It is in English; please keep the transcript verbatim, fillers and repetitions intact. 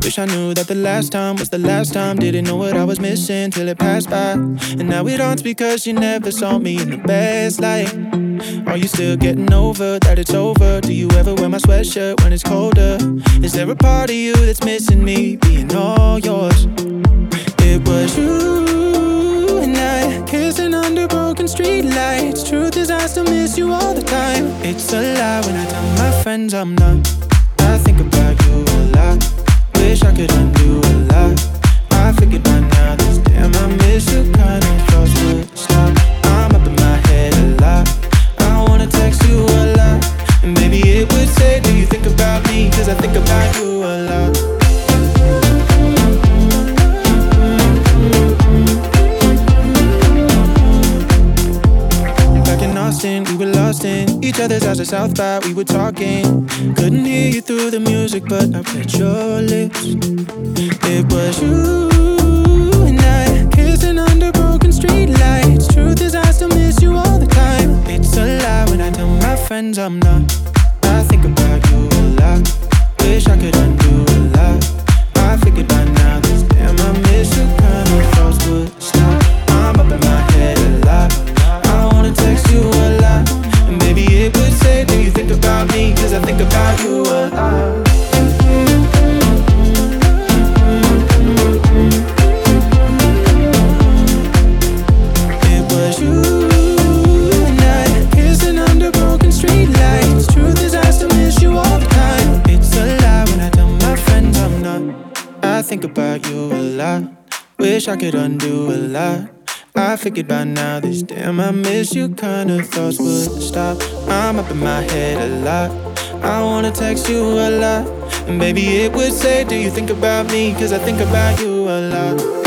Wish I knew that the last time was the last time. Didn't know what I was missing till it passed by. And now it haunts because you never saw me in the best light. Are you still getting over that it's over? Do you ever wear my sweatshirt when it's colder? Is there a part of you that's missing me being all yours? It was you and I kissing under broken streetlights. Truth is I still miss you all the time. It's a lie when I tell my friends I'm not. I think about you a lot. Wish I could undo a lot. I figured by now this damn I miss you kind of thoughts would stop. I'm up in my head a lot. I wanna text you a lot. And maybe it would say, do you think about me? Cause I think about you a lot. We were lost in each other's house at South by. We were talking, couldn't hear you through the music, but I read your lips. It was you and I kissing under broken streetlights. Truth is I still miss you all the time. It's a lie when I tell my friends I'm not. I think about you a lot. Wish I could undo a lot. I figured by now this damn I miss you kind of thoughts would stop. I'm up in my head a lot. I wanna text you a lot. And maybe it would say, do you think about me? Cause I think about you a lot. It was you and I kissing under broken streetlights. Truth is I still miss you all the time. It's a lie when I tell my friends I'm not. I think about you a lot. Wish I could undo a lot. I figured by now this damn I miss you kind of thoughts would stop. I'm up in my head a lot. I wanna text you a lot. And maybe it would say, do you think about me? Cause I think about you a lot.